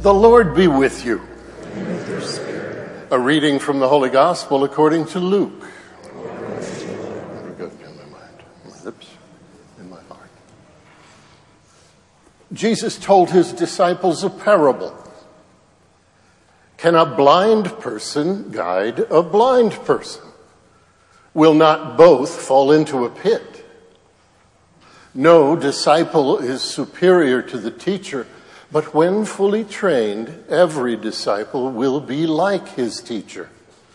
The Lord be with you. And with your spirit. A reading from the Holy Gospel according to Luke. Good in my mind, my lips, and my heart. Jesus told his disciples a parable. Can a blind person guide a blind person? Will not both fall into a pit? No disciple is superior to the teacher, but when fully trained, every disciple will be like his teacher.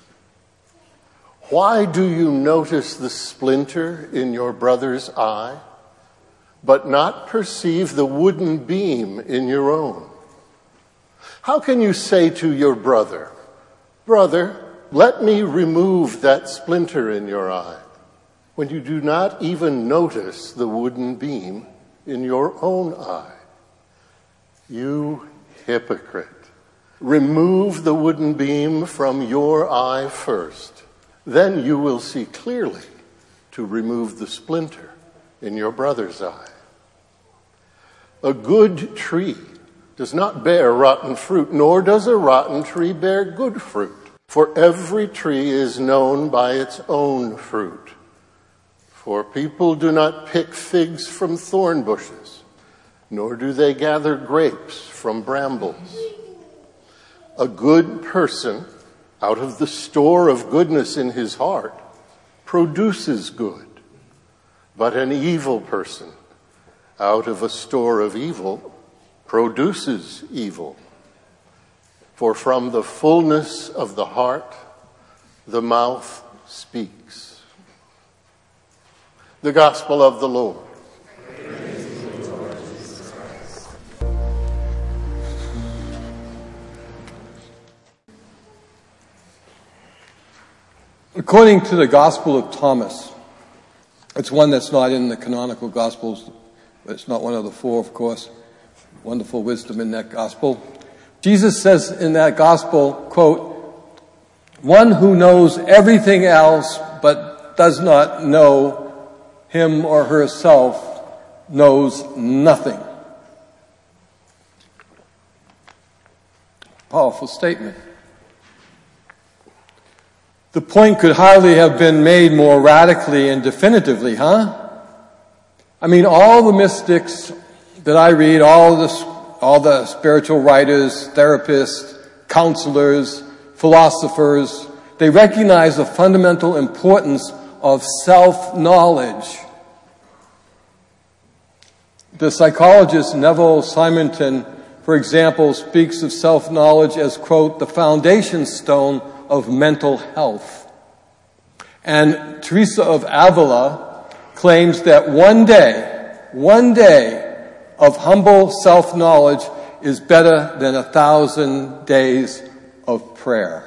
Why do you notice the splinter in your brother's eye, but not perceive the wooden beam in your own? How can you say to your brother, "Brother, let me remove that splinter in your eye," when you do not even notice the wooden beam in your own eye? You hypocrite. Remove the wooden beam from your eye first. Then you will see clearly to remove the splinter in your brother's eye. A good tree does not bear rotten fruit, nor does a rotten tree bear good fruit. For every tree is known by its own fruit. For people do not pick figs from thorn bushes, nor do they gather grapes from brambles. A good person, out of the store of goodness in his heart, produces good. But an evil person, out of a store of evil, produces evil. For from the fullness of the heart, the mouth speaks. The Gospel of the Lord. According to the Gospel of Thomas, it's one that's not in the canonical Gospels, but it's not one of the four, of course. Wonderful wisdom in that Gospel. Jesus says in that Gospel, quote, "One who knows everything else but does not know him or herself knows nothing." Powerful statement. The point could hardly have been made more radically and definitively, huh? I mean, all the mystics that I read, all the spiritual writers, therapists, counselors, philosophers, they recognize the fundamental importance of self-knowledge. The psychologist Neville Simonton, for example, speaks of self-knowledge as, quote, "the foundation stone of mental health." And Teresa of Avila claims that one day of humble self-knowledge is better than 1,000 days of prayer.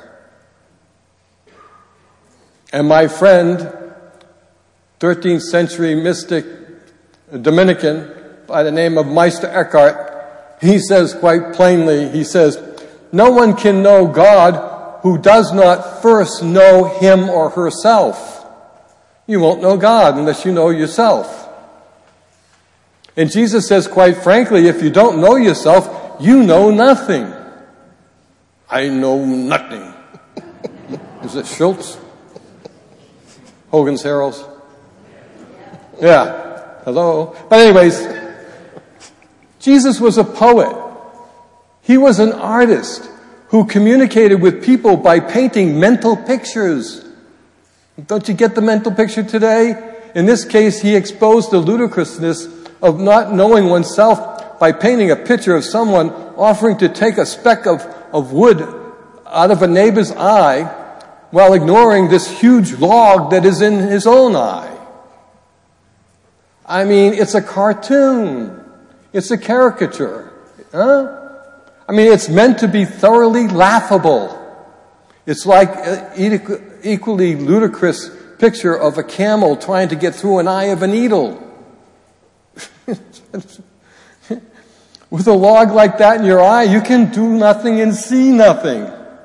And my friend, 13th century mystic Dominican by the name of Meister Eckhart, he says quite plainly, he says, "No one can know God who does not first know him or herself." You won't know God unless you know yourself. And Jesus says, quite frankly, if you don't know yourself, you know nothing. I know nothing. Is it Schultz? Hogan's Heroes? Yeah. Hello. But anyways, Jesus was a poet. He was an artist who communicated with people by painting mental pictures. Don't you get the mental picture today? In this case, he exposed the ludicrousness of not knowing oneself by painting a picture of someone offering to take a speck of wood out of a neighbor's eye while ignoring this huge log that is in his own eye. I mean, it's a cartoon. It's a caricature. Huh? I mean, it's meant to be thoroughly laughable. It's like an equally ludicrous picture of a camel trying to get through an eye of a needle. With a log like that in your eye, you can do nothing and see nothing.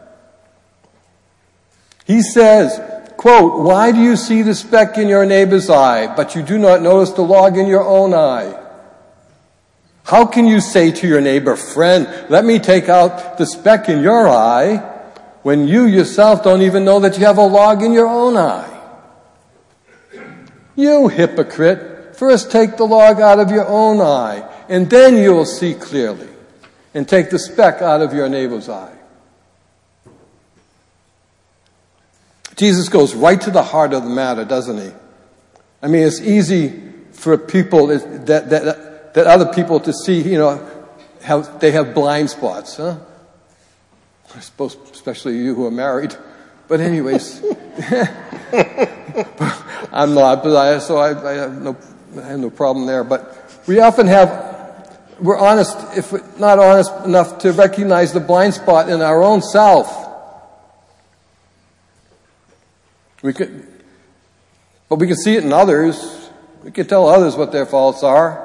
He says, quote, "Why do you see the speck in your neighbor's eye, but you do not notice the log in your own eye?" How can you say to your neighbor, friend, let me take out the speck in your eye, when you yourself don't even know that you have a log in your own eye? You hypocrite, first take the log out of your own eye, and then you will see clearly, and take the speck out of your neighbor's eye. Jesus goes right to the heart of the matter, doesn't he? I mean, it's easy for people that other people to see, how they have blind spots, huh? I suppose, especially you who are married. But anyways, I'm not, but I have no problem there. But we often we're honest, if we're not honest enough to recognize the blind spot in our own self. But we can see it in others. We can tell others what their faults are.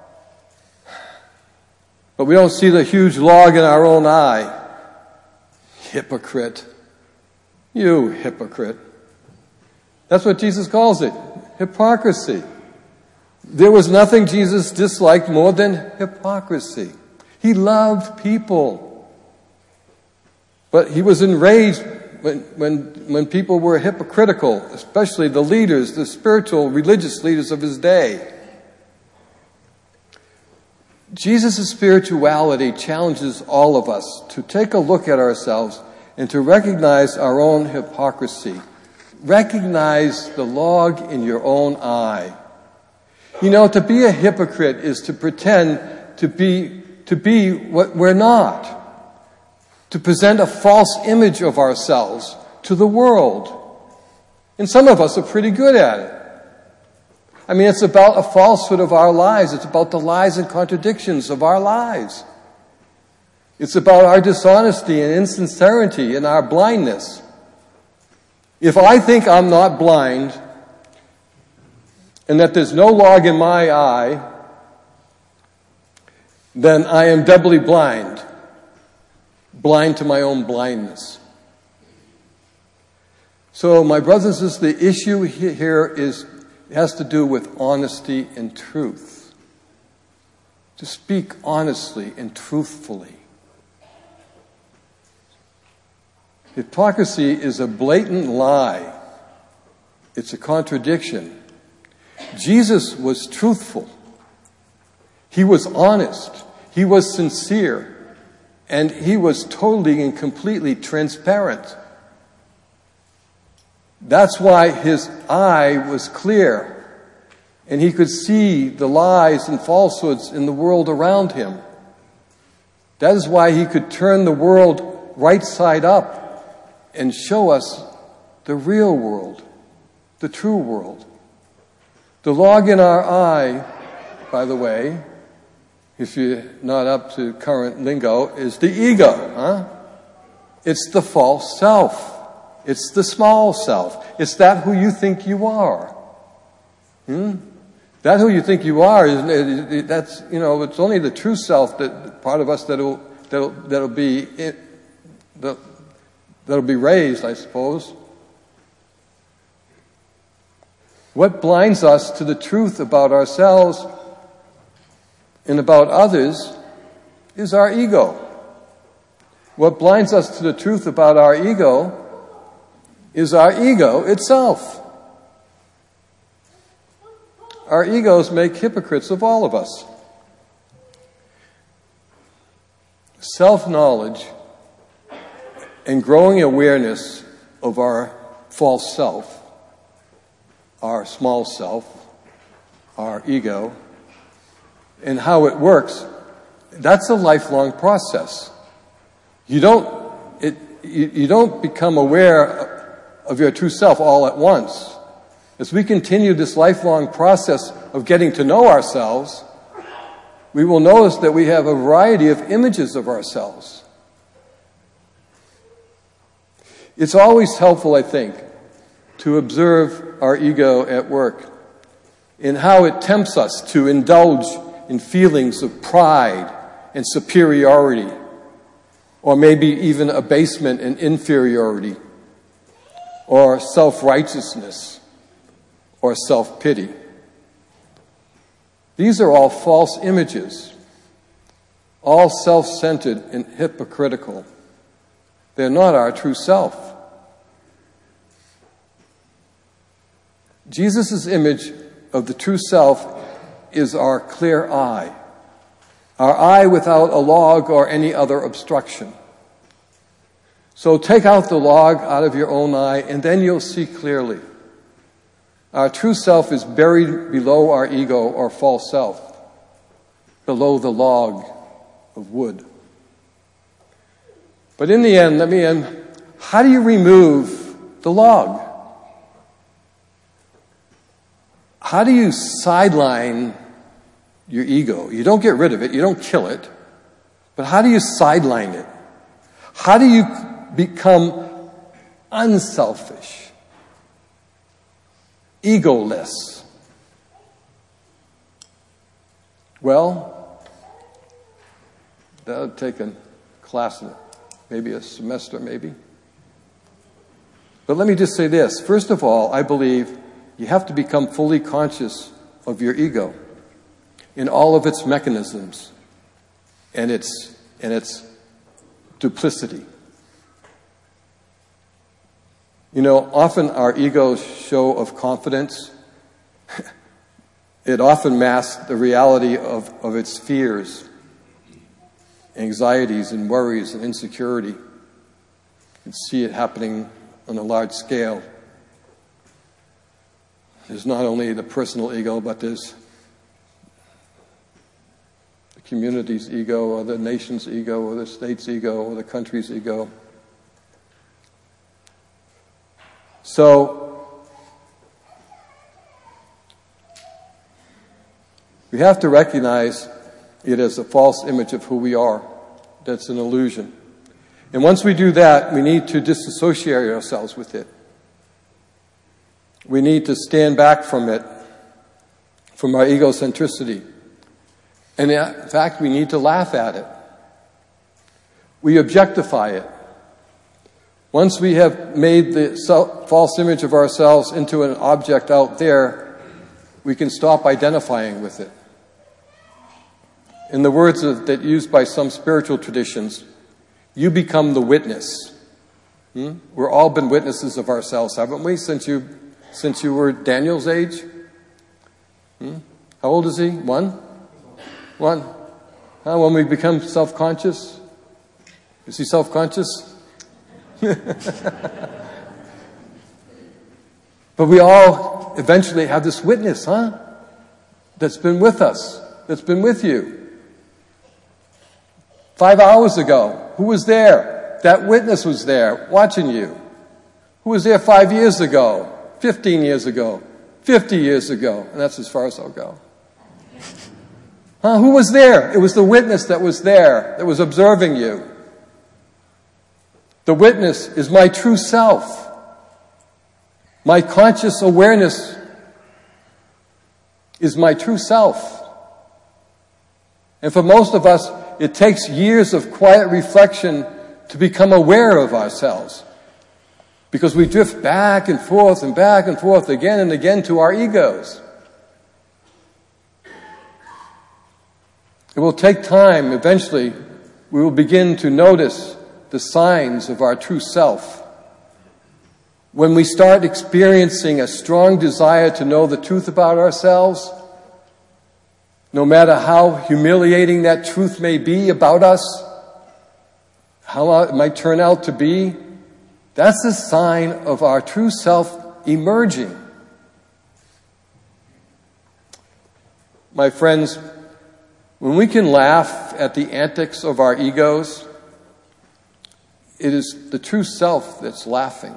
But we don't see the huge log in our own eye. Hypocrite. You hypocrite. That's what Jesus calls it. Hypocrisy. There was nothing Jesus disliked more than hypocrisy. He loved people. But he was enraged when people were hypocritical, especially the leaders, the spiritual, religious leaders of his day. Jesus' spirituality challenges all of us to take a look at ourselves and to recognize our own hypocrisy. Recognize the log in your own eye. To be a hypocrite is to pretend to be what we're not. To present a false image of ourselves to the world. And some of us are pretty good at it. I mean, it's about a falsehood of our lives. It's about the lies and contradictions of our lives. It's about our dishonesty and insincerity and our blindness. If I think I'm not blind and that there's no log in my eye, then I am doubly blind. Blind to my own blindness. So, my brothers and sisters, the issue here has to do with honesty and truth. To speak honestly and truthfully. Hypocrisy is a blatant lie. It's a contradiction. Jesus was truthful. He was honest. He was sincere. And he was totally and completely transparent. That's why his eye was clear. And he could see the lies and falsehoods in the world around him. That is why he could turn the world right side up and show us the real world, the true world. The log in our eye, by the way, if you're not up to current lingo, is the ego. Huh? It's the false self. It's the small self. It's that who you think you are. That who you think you are that's it's only the true self, that part of us that'll be raised, I suppose. What blinds us to the truth about ourselves and about others is our ego. What blinds us to the truth about our ego is our ego itself. Our egos make hypocrites of all of us. Self-knowledge and growing awareness of our false self, our small self, our ego, and how it works, that's a lifelong process. You don't become aware of your true self all at once. As we continue this lifelong process of getting to know ourselves, we will notice that we have a variety of images of ourselves. It's always helpful, I think, to observe our ego at work in how it tempts us to indulge in feelings of pride and superiority, or maybe even abasement and inferiority, or self-righteousness, or self-pity. These are all false images. all self-centered and hypocritical. They're not our true self. Jesus' image of the true self is our clear eye. Our eye without a log or any other obstruction. So take out the log out of your own eye, and then you'll see clearly. Our true self is buried below our ego or false self, below the log of wood. But in the end, let me end. How do you remove the log? How do you sideline your ego? You don't get rid of it, you don't kill it, but how do you sideline it? How do you become unselfish, egoless? Well, that would take a class, maybe a semester, maybe. But let me just say this. First of all, I believe you have to become fully conscious of your ego in all of its mechanisms and its duplicity. You know, often our ego's show of confidence, it often masks the reality of its fears, anxieties and worries and insecurity. You can see it happening on a large scale. There's not only the personal ego, but there's the community's ego, or the nation's ego, or the state's ego, or the country's ego. So, we have to recognize it as a false image of who we are. That's an illusion. And once we do that, we need to disassociate ourselves with it. We need to stand back from it, from our egocentricity. And in fact, we need to laugh at it. We objectify it. Once we have made the false image of ourselves into an object out there, we can stop identifying with it. In the words that used by some spiritual traditions, you become the witness. We've all been witnesses of ourselves, haven't we, since you were Daniel's age? How old is he? One? When we become self-conscious? Is he self-conscious? But we all eventually have this witness, that's been with us, that's been with you. 5 hours ago, who was there? That witness was there, watching you. Who was there 5 years ago, 15 years ago, 50 years ago? And that's as far as I'll go. Who was there? It was the witness that was there, that was observing you. The witness is my true self. My conscious awareness is my true self. And for most of us, it takes years of quiet reflection to become aware of ourselves. Because we drift back and forth again and again to our egos. It will take time. Eventually, we will begin to notice the signs of our true self. When we start experiencing a strong desire to know the truth about ourselves, no matter how humiliating that truth may be about us, how it might turn out to be, that's a sign of our true self emerging. My friends, when we can laugh at the antics of our egos, it is the true self that's laughing.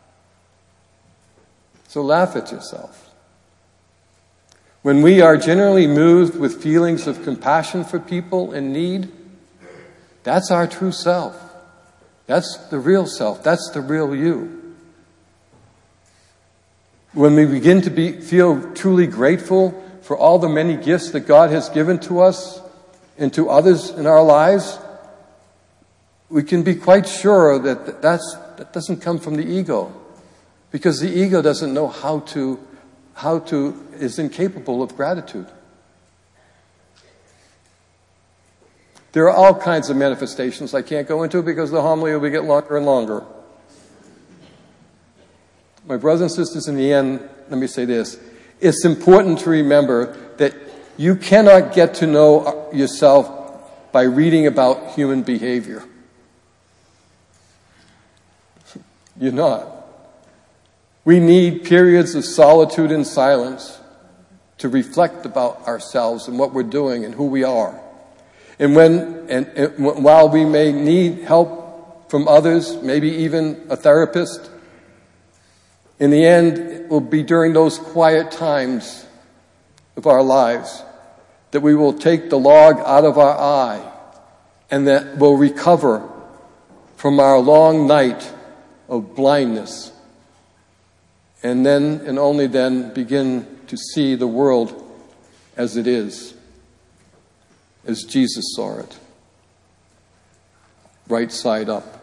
So laugh at yourself. When we are generally moved with feelings of compassion for people in need, that's our true self. That's the real self. That's the real you. When we begin to feel truly grateful for all the many gifts that God has given to us and to others in our lives, we can be quite sure that doesn't come from the ego, because the ego doesn't know is incapable of gratitude. There are all kinds of manifestations I can't go into because the homily will get longer and longer. My brothers and sisters, in the end, let me say this. It's important to remember that you cannot get to know yourself by reading about human behavior. You're not. We need periods of solitude and silence to reflect about ourselves and what we're doing and who we are. And while we may need help from others, maybe even a therapist, in the end, it will be during those quiet times of our lives that we will take the log out of our eye and that we'll recover from our long night of blindness. And then, and only then, begin to see the world as it is, as Jesus saw it, right side up.